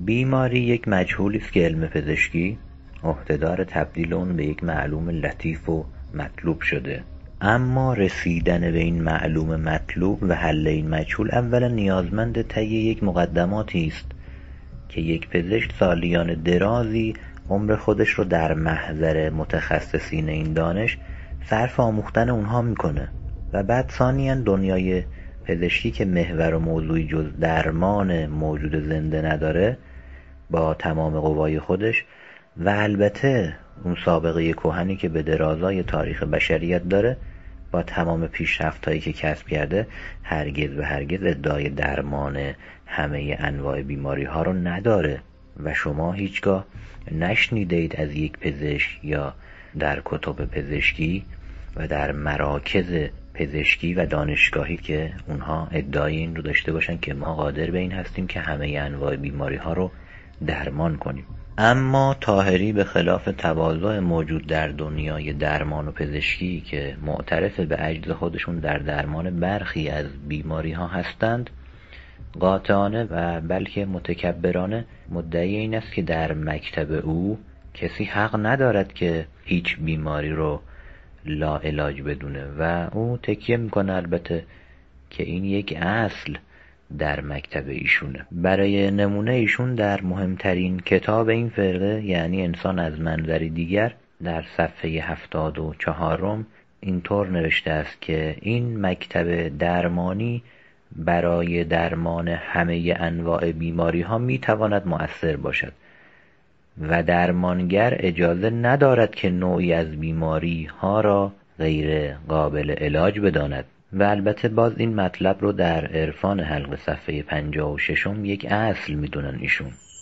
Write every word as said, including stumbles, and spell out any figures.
بیماری یک مجهولی است که علم پزشکی عهدهدار تبدیل اون به یک معلوم لطیف و مطلوب شده. اما رسیدن به این معلوم مطلوب و حل این مجهول اولا نیازمند طی یک مقدماتی است که یک پزشک سالیان درازی عمر خودش رو در محضر متخصصین این دانش صرف آموختن اونها میکنه و بعد ثانیاً دنیای پزشکی که محور و موضوعی جز درمان موجود زنده نداره با تمام قوای خودش و البته اون سابقه کهنی که به درازای تاریخ بشریت داره با تمام پیشرفت‌هایی که کسب کرده هرگز و هرگز ادعای درمان همه انواع بیماری ها رو نداره و شما هیچگاه نشنیدید از یک پزشک یا در کتب پزشکی و در مراکز پزشکی و دانشگاهی که اونها ادعای این رو داشته باشن که ما قادر به این هستیم که همه انواع بیماری ها رو درمان کنیم. اما طاهری به خلاف تواضع موجود در دنیای درمان و پزشکی که معترف به عجز خودشون در درمان برخی از بیماری ها هستند، قاطعانه و بلکه متکبرانه مدعی این است که در مکتب او کسی حق ندارد که هیچ بیماری رو لا علاج بدونه و او تکیه میکنه البته که این یک اصل در مکتب ایشونه. برای نمونه ایشون در مهمترین کتاب این فرقه یعنی انسان از منظری دیگر در صفحه هفتاد و چهارم اینطور نوشته است که این مکتب درمانی برای درمان همه انواع بیماری ها می تواند مؤثر باشد و درمانگر اجازه ندارد که نوعی از بیماری ها را غیر قابل علاج بداند. و البته باز این مطلب رو در عرفان حلقه صفحه پنجاه و ششم یک اصل میدونن ایشون.